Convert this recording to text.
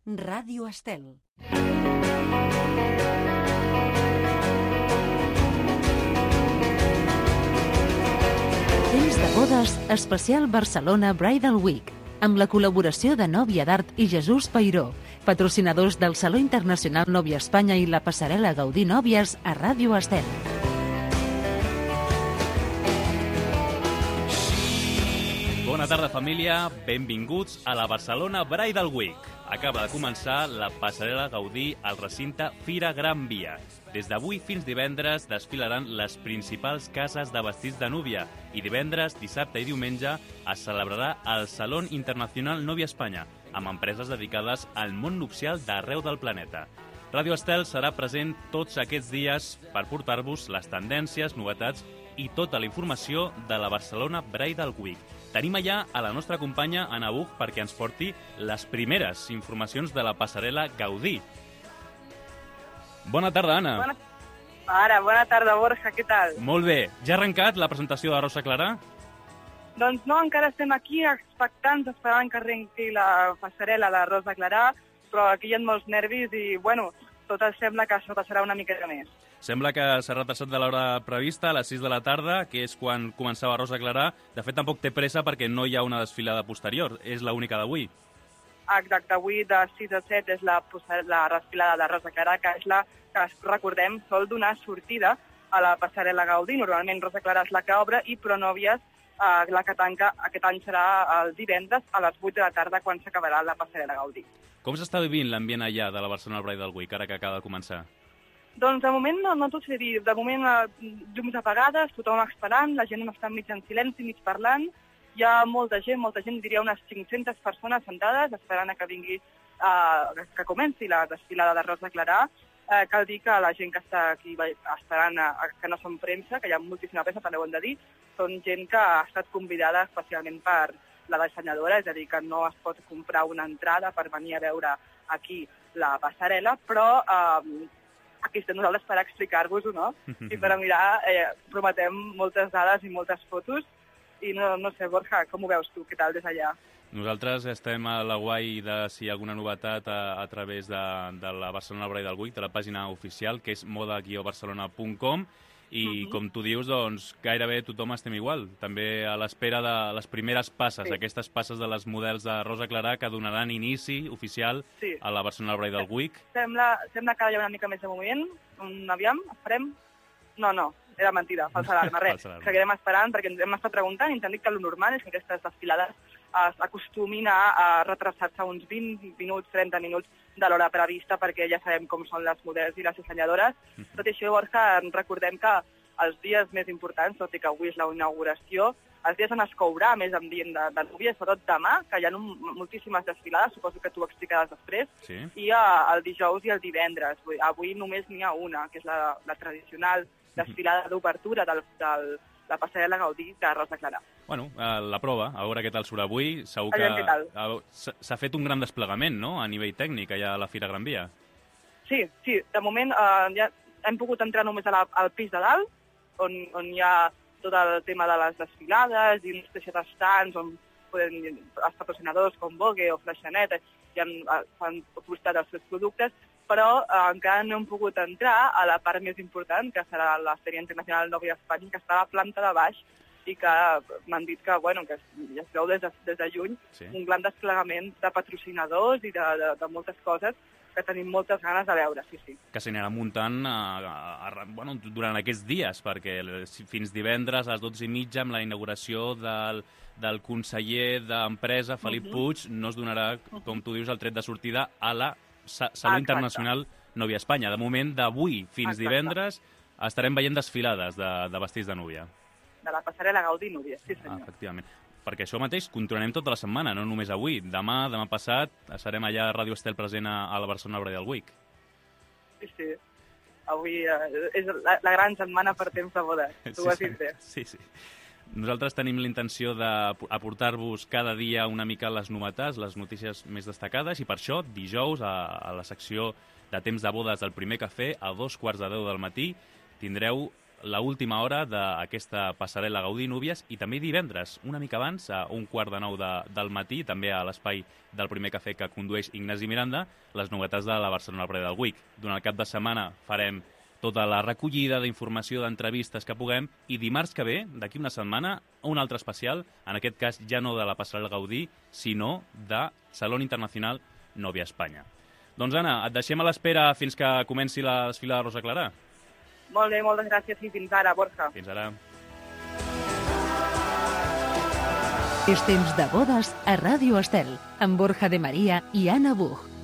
Ràdio Estel. Temps de bodes especial Barcelona Bridal Week, amb la col·laboració de Nòvia d'Art i Jesús Peiró, patrocinadors del Saló Internacional Nòvia Espanya i la passarel·la Gaudí Nòvies a Ràdio Estel. Bona tarda, família. Benvinguts a la Barcelona Bridal Week. Acaba de començar la passarel·la Gaudí al recinte Fira Gran Via. Des d'avui fins divendres desfilaran les principals cases de vestits de núvia i divendres, dissabte i diumenge es celebrarà el Saló Internacional Nòvia Espanya, amb empreses dedicades al món nupcial d'arreu del planeta. Ràdio Estel serà present tots aquests dies per portar-vos les tendències, novetats i tota la informació de la Barcelona Bridal Week. Tenim allà a la nostra companya Anna Buch perquè ens porti les primeres informacions de la passarel·la Gaudí. Bona tarda, Anna. Bona tarda, Borja, què tal? Molt bé. Ja ha arrencat la presentació de Rosa Clarà? Doncs no, encara estem aquí expectants, esperant que arrenqui la passarel·la de Rosa Clarà, però aquí hi ha molts nervis i, bueno, tot sembla que això passarà una miqueta més. Sembla que s'ha retrasat de l'hora prevista, a les 6 de la tarda, que és quan començava Rosa Clarà. De fet, tampoc té pressa perquè no hi ha una desfilada posterior. És l'única d'avui. Exacte, avui de 6 a 7 és la desfilada de Rosa Clarà, que és la que, recordem, sol donar sortida a la passarel·la Gaudí. Normalment Rosa Clarà és la que obre i Pronòvies la que tanca. Aquest any serà el divendres a les 8 de la tarda quan s'acabarà la passarel·la Gaudí. Com s'està vivint l'ambient allà de la Barcelona Bridal Week, ara que acaba de començar? Doncs de moment no t'ho sé dir. De moment llums apagades, tothom esperant, la gent està mig en silenci, mig parlant. Hi ha molta gent, diria unes 500 persones sentades esperant que vingui, que comenci la desfilada de Rosa Clarà. Cal dir que la gent que està aquí esperant, que no són premsa, que hi ha moltíssima premsa, també ho hem de dir, són gent que ha estat convidada especialment per la dissenyadora, és a dir, que no es pot comprar una entrada per venir a veure aquí la passarel·la, però aquí estem nosaltres per explicar-vos-ho, no? I per mirar, prometem moltes dades i moltes fotos, i no sé, Borja, com ho veus tu? Què tal des d'allà? Nosaltres estem a la guai de si hi ha alguna novetat a través de la Barcelona Bridal Week, de la pàgina oficial, que és moda-barcelona.com, i com tu dius, doncs gairebé tothom estem igual. També a l'espera de les primeres passes, aquestes passes de les models de Rosa Clarà que donaran inici oficial a la Barcelona Bridal Week. Sembla que hi ha una mica més de moviment. Aviam, esperem. No, era mentida, falsa alarma, res. Seguirem esperant perquè ens hem estat preguntant i ens han dit que el normal és que aquestes desfilades acostumin a retrasar-se uns 20 minuts, 30 minuts de l'hora prevista perquè ja sabem com són les models i les dissenyadores. Tot i això, Borja, recordem que els dies més importants, tot i que avui és la inauguració, els dies on es courà més ambient de núvia, sobretot demà, que hi ha moltíssimes desfilades, suposo que tu ho explicaràs després, i el dijous i el divendres. Avui només n'hi ha una, que és la tradicional desfilada d'obertura de la passarel·la Gaudí de Rosa Clarà. Bueno, la prova, a veure què tal surt avui. Segur que s'ha fet un gran desplegament, no?, a nivell tècnic, allà a la Fira Gran Via. Sí, de moment ja hem pogut entrar només al pis de dalt, on hi ha tot el tema de les desfilades i una espècie d'estants on els patrocinadors com Vogue o Freixenet han publicitat els seus productes, però encara no hem pogut entrar a la part més important, que serà la Fèria Internacional Nòvia Espanya, que està a la planta de baix i que m'han dit que ja es veu des de juny un gran desplegament de patrocinadors i de moltes coses que tenim moltes ganes de veure, sí. Que s'anirà muntant durant aquests dies, perquè fins divendres a les 12:30, amb la inauguració del conseller d'Empresa, Felip Puig, no es donarà, com tu dius, el tret de sortida a la Saló Internacional Nòvia Espanya. De moment, d'avui fins divendres, estarem veient desfilades de vestits de núvia. De la passarel·la Gaudí Núvia, sí senyor. Efectivament. Perquè això mateix continuarem tota la setmana, no només avui. Demà passat, serem allà a Ràdio Estel present a la Barcelona Bridal Week. Sí. Avui és la gran setmana per temps de boda. Tu ho has dit bé. Sí. Nosaltres tenim la intenció d'aportar-vos cada dia una mica les novetats, les notícies més destacades, i per això, dijous, a la secció de temps de bodes del Primer Cafè, a 2:15 del matí, tindreu la última hora d'aquesta passarel·la Gaudí Núvies i també divendres, una mica abans, a 8:45 del matí, també a l'espai del Primer Cafè que condueix Ignasi Miranda, les novetats de la Barcelona Bridal Week. Durant el cap de setmana farem tota la recollida d'informació, d'entrevistes que puguem, i dimarts que ve, d'aquí una setmana, un altre especial, en aquest cas ja no de la passarel·la Gaudí, sinó de Salón Internacional Novia Espanya. Doncs Anna, et deixem a l'espera fins que comenci la desfilada de Rosa Clarà. Molt bé, moltes gràcies i fins ara, Borja. Fins ara. És temps de bodes a Ràdio Estel, amb Borja de Maria i Anna Buch.